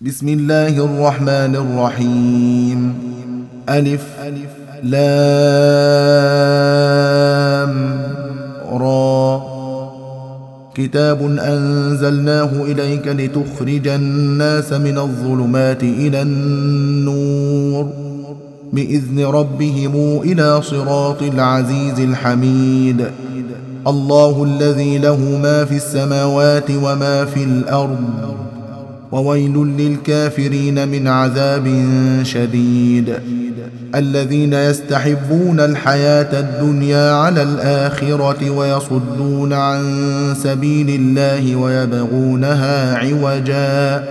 بسم الله الرحمن الرحيم. ألف لام را. كتاب أنزلناه إليك لتخرج الناس من الظلمات إلى النور بإذن ربهم إلى صراط العزيز الحميد. الله الذي له ما في السماوات وما في الأرض وويل للكافرين من عذاب شديد. الذين يستحبون الحياة الدنيا على الآخرة ويصدون عن سبيل الله ويبغونها عوجا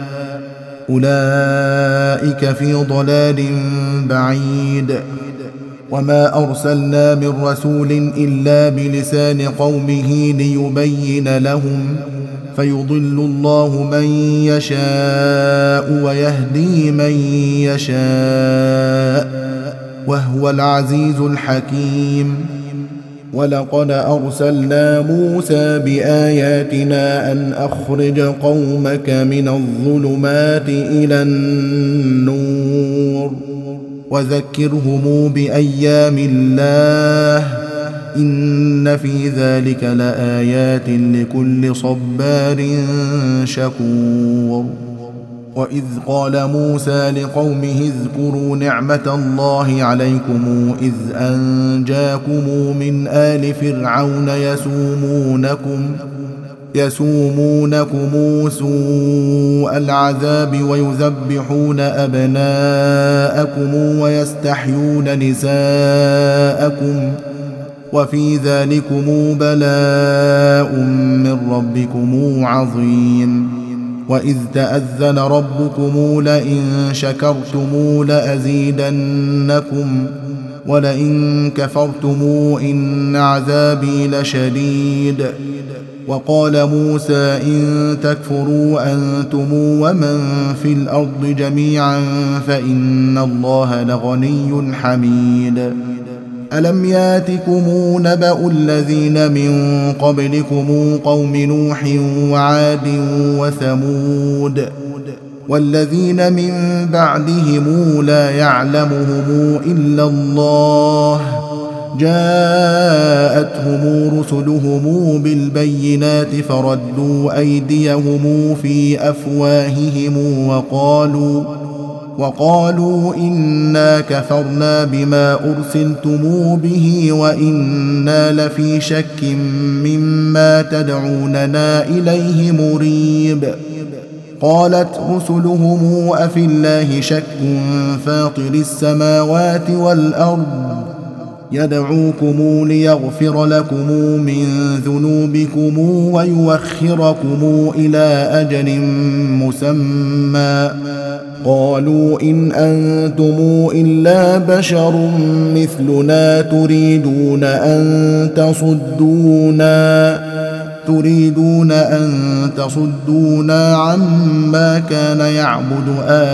أولئك في ضلال بعيد. وما أرسلنا من رسول إلا بلسان قومه ليبين لهم فيضل الله من يشاء ويهدي من يشاء وهو العزيز الحكيم. ولقد أرسلنا موسى بآياتنا أن أخرج قومك من الظلمات إلى النور وذكرهم بأيام الله إن في ذلك لآيات لكل صبار شكور. وإذ قال موسى لقومه اذكروا نعمة الله عليكم إذ أنجاكم من آل فرعون يسومونكم سوء العذاب ويذبحون أبناءكم ويستحيون نساءكم وفي ذلكم بلاء من ربكم عظيم. وإذ تأذن ربكم لئن شكرتم لأزيدنكم ولئن كفرتم إن عذابي لشديد. وقال موسى إن تكفروا أنتم ومن في الأرض جميعا فإن الله لغني حميد. ألم ياتكم نبأ الذين من قبلكم قوم نوح وعاد وثمود والذين من بعدهم لا يعلمهم إلا الله جاءتهم رسلهم بالبينات فردوا أيديهم في أفواههم وقالوا إنا كفرنا بما أرسلتم به وإنا لفي شك مما تدعوننا إليه مريب. قالت رسلهم أفي الله شك فاطر السماوات والأرض يدعوكم ليغفر لكم من ذنوبكم ويوخركم إلى أجل مسمى قالوا إن أنتم إلا بشر مثلنا تريدون أن تصدونا عما كان يعبد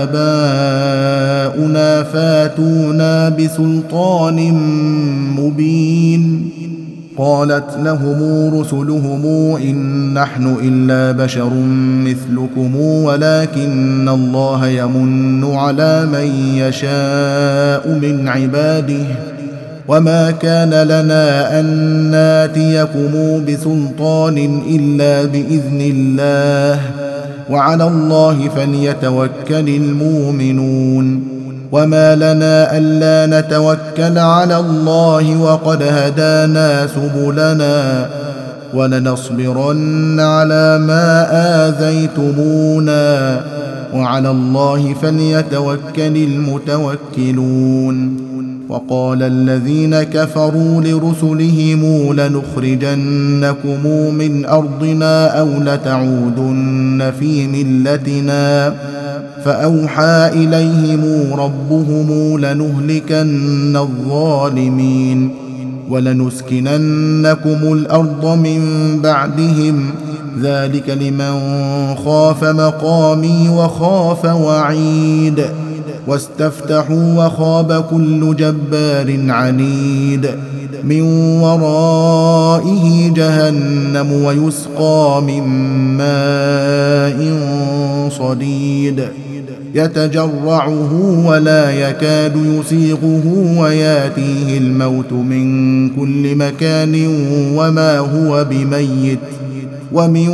آباؤنا فاتونا بسلطان مبين. قالت لهم رسلهم إن نحن إلا بشر مثلكم ولكن الله يمن على من يشاء من عباده وما كان لنا أن ناتيكم بسلطان إلا بإذن الله وعلى الله فليتوكل المؤمنون. وما لنا ألا نتوكل على الله وقد هدانا سبلنا ولنصبرن على ما آذيتمونا وعلى الله فليتوكل المتوكلون. وقال الذين كفروا لرسلهم لنخرجنكم من أرضنا أو لتعودن في ملتنا فأوحى إليهم ربهم لنهلكن الظالمين ولنسكننكم الأرض من بعدهم ذلك لمن خاف مقامي وخاف وعيد. واستفتحوا وخاب كل جبار عنيد. من ورائه جهنم ويسقى من ماء صديد يتجرعه ولا يكاد يسيغه وياتيه الموت من كل مكان وما هو بميت ومن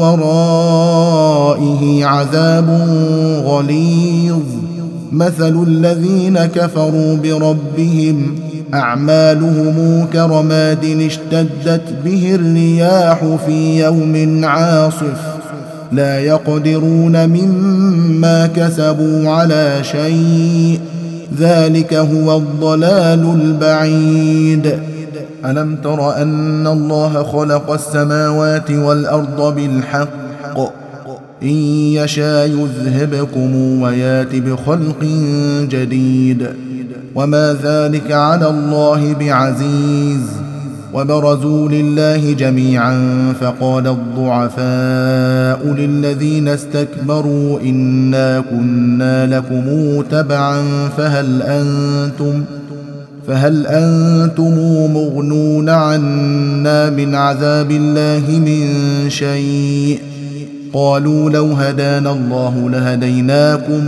ورائه عذاب غليظ مثل الذين كفروا بربهم أعمالهم كرماد اشتدت به الرياح في يوم عاصف لا يقدرون مما كسبوا على شيء ذلك هو الضلال البعيد ألم تر أن الله خلق السماوات والأرض بالحق إن يشاء يذهبكم ويات بخلق جديد وما ذلك على الله بعزيز وبرزوا لله جميعا فقال الضعفاء للذين استكبروا إنا كنا لكم تبعا فهل أنتم مغنون عنا من عذاب الله من شيء قالوا لو هدانا الله لهديناكم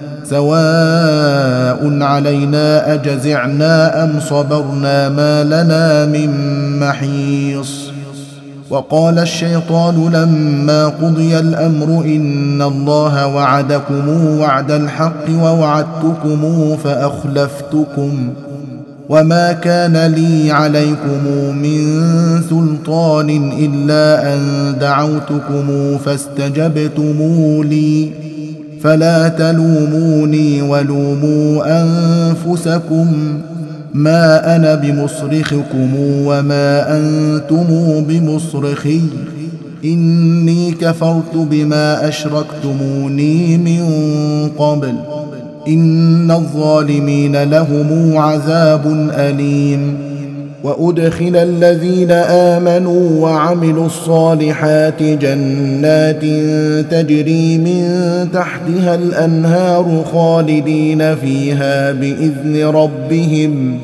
سواء علينا أجزعنا أم صبرنا ما لنا من محيص وقال الشيطان لما قضي الأمر إن الله وعدكم وعد الحق ووعدتكم فأخلفتكم وما كان لي عليكم من سلطان إلا أن دعوتكم فاستجبتم لي فلا تلوموني ولوموا أنفسكم ما أنا بمصرخكم وما أنتم بمصرخي إني كفرت بما أشركتموني من قبل إن الظالمين لهم عذاب أليم وأدخل الذين آمنوا وعملوا الصالحات جنات تجري من تحتها الأنهار خالدين فيها بإذن ربهم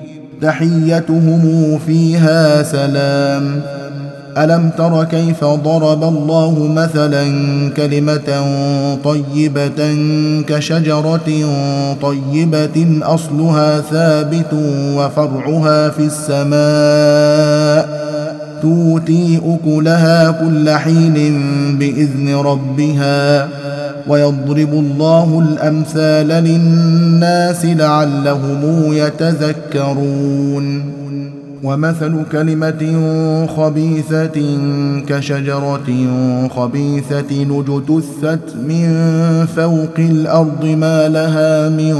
تحيتهم فيها سلام ألم تر كيف ضرب الله مثلا كلمة طيبة كشجرة طيبة أصلها ثابت وفرعها في السماء تؤتي أكلها كل حين بإذن ربها ويضرب الله الأمثال للناس لعلهم يتذكرون ومثل كلمة خبيثة كشجرة خبيثة اجتثت من فوق الأرض ما لها من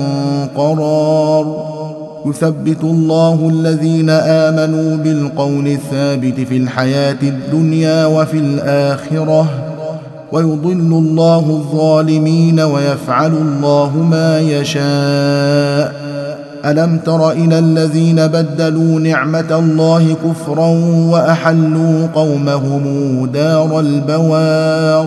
قرار يثبت الله الذين آمنوا بالقول الثابت في الحياة الدنيا وفي الآخرة ويضل الله الظالمين ويفعل الله ما يشاء ألم تر إلى الذين بدلوا نعمة الله كفرا وأحلوا قومهم دار البوار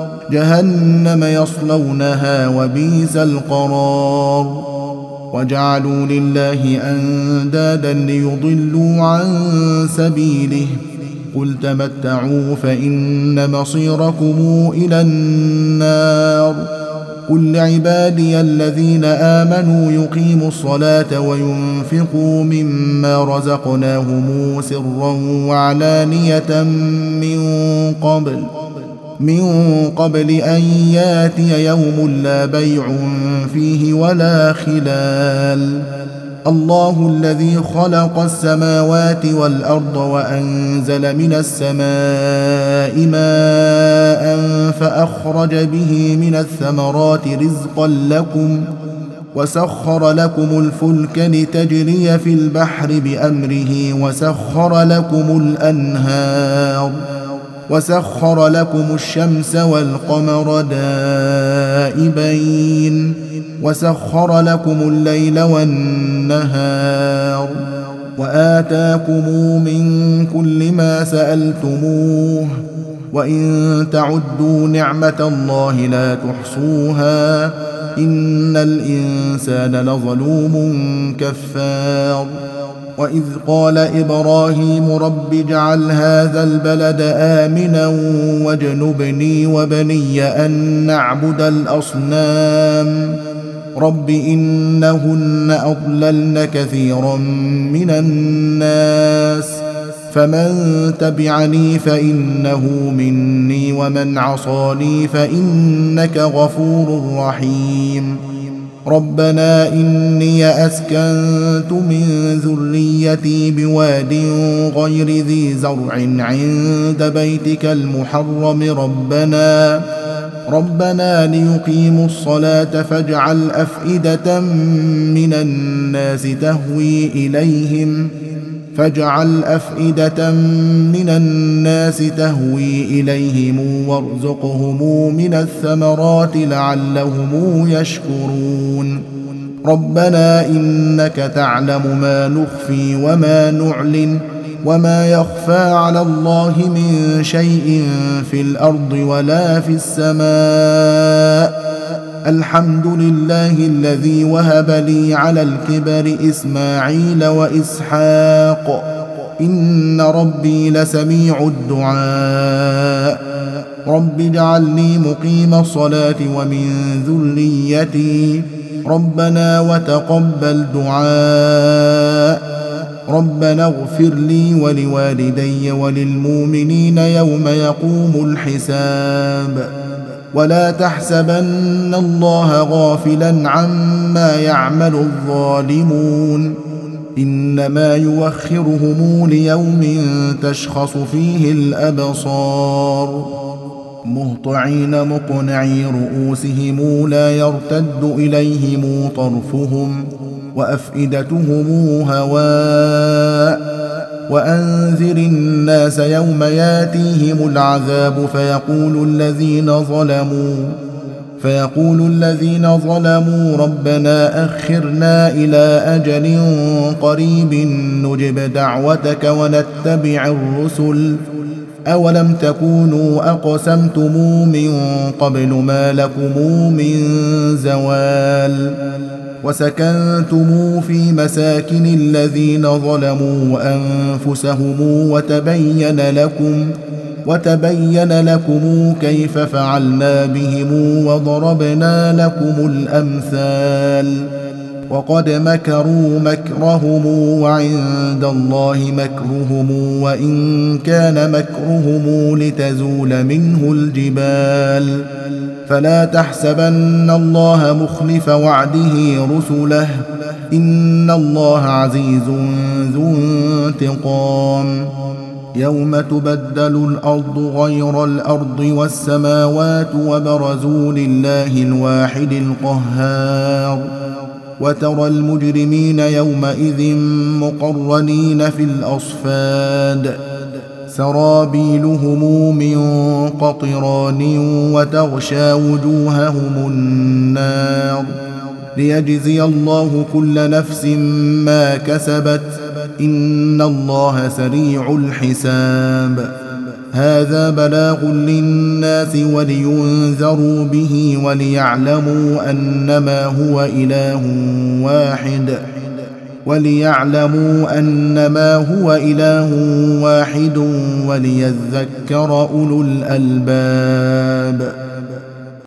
جهنم يصلونها وبئس القرار وجعلوا لله أندادا ليضلوا عن سبيله قل تمتعوا فإن مصيركم إلى النار قل لعبادي الذين آمنوا يقيموا الصلاة وينفقوا مما رزقناهم سرا وعلانية من قبل أن ياتي يوم لا بيع فيه ولا خلال الله الذي خلق السماوات والأرض وأنزل من السماء ماء فأخرج به من الثمرات رزقا لكم وسخر لكم الفلك لتجري في البحر بأمره وسخر لكم الشمس والقمر دائبين وسخر لكم الليل والنهار وآتاكم من كل ما سألتموه وإن تعدوا نعمة الله لا تحصوها إن الإنسان لظلوم كفار وإذ قال إبراهيم رب اجعل هذا البلد آمنا واجنبني وبني أن نعبد الأصنام رب إنهن أضللن كثيرا من الناس فمن تبعني فإنه مني ومن عصاني فإنك غفور رحيم ربنا إني أسكنت من ذريتي بواد غير ذي زرع عند بيتك المحرم ربنا ليقيموا الصلاة فاجعل أفئدة من الناس تهوي إليهم وارزقهم من الثمرات لعلهم يشكرون ربنا إنك تعلم ما نخفي وما نعلن وما يخفى على الله من شيء في الأرض ولا في السماء الحمد لله الذي وهب لي على الكبر إسماعيل وإسحاق إن ربي لسميع الدعاء رب اجعلني مقيم الصلاة ومن ذريتي ربنا وتقبل دعاء ربنا اغفر لي ولوالدي وللمؤمنين يوم يقوم الحساب ولا تحسبن الله غافلا عما يعمل الظالمون إنما يوخرهم ليوم تشخص فيه الأبصار مهطعين مقنعي رؤوسهم لا يرتد إليهم طرفهم وأفئدتهم هواء وأنذر الناس يوم ياتيهم العذاب فيقول الذين ظلموا ربنا أخرنا إلى أجل قريب نجب دعوتك ونتبع الرسل أولم تكونوا أقسمتم من قبل ما لكم من زوال وسكنتم في مساكن الذين ظلموا أنفسهم وتبين لكم كيف فعلنا بهم وضربنا لكم الأمثال وقد مكروا مكرهم وعند الله مكرهم وإن كان مكرهم لتزول منه الجبال فلا تحسبن الله مخلف وعده رسله إن الله عزيز ذو انتقام يوم تبدل الأرض غير الأرض والسماوات وبرزوا لله الواحد القهار وترى المجرمين يومئذ مقرنين في الأصفاد سرابيلهم من قطران وتغشى وجوههم النار ليجزي الله كل نفس ما كسبت إن الله سريع الحساب هذا بلاغ للناس ولينذروا به وليعلموا أنما هو إله واحد وليذكر أولو الألباب